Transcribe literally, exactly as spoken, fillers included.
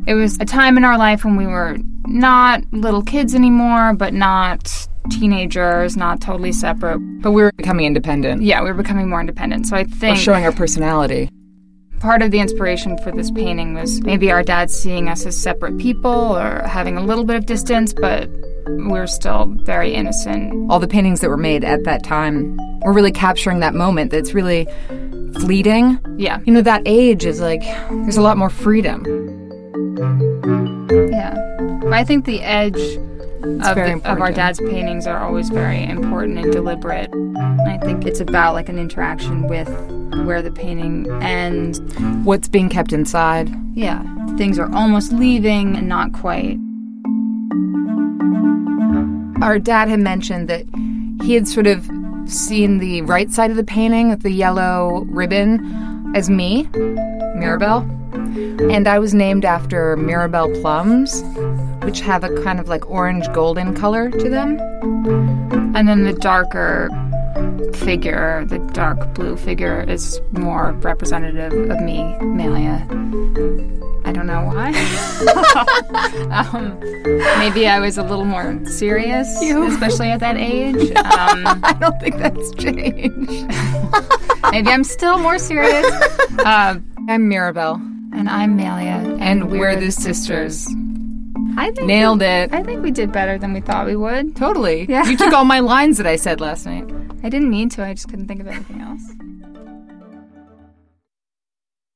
It was a time in our life when we were not little kids anymore, but not teenagers, not totally separate. But we were becoming independent. Yeah, we were becoming more independent. So I think... Or showing our personality. Part of the inspiration for this painting was maybe our dad seeing us as separate people or having a little bit of distance, but we were still very innocent. All the paintings that were made at that time were really capturing that moment that's really fleeting. Yeah. You know, that age is like, there's a lot more freedom. Yeah. I think the edge of, the, of our dad's paintings are always very important and deliberate. I think it's about like an interaction with where the painting ends. What's being kept inside. Yeah. Things are almost leaving and not quite. Our dad had mentioned that he had sort of seen the right side of the painting with the yellow ribbon as me, Mirabelle. And I was named after Mirabelle plums, which have a kind of like orange golden color to them. And then the darker figure, the dark blue figure, is more representative of me, Malia. I don't know why. um, maybe I was a little more serious, you? especially at that age. Um, I don't think that's changed. Maybe I'm still more serious. Uh, I'm Mirabelle. And I'm Malia. And, and we're, we're the sisters. sisters. I think Nailed we, it. I think we did better than we thought we would. Totally. Yeah. You took all my lines that I said last night. I didn't mean to. I just couldn't think of anything else.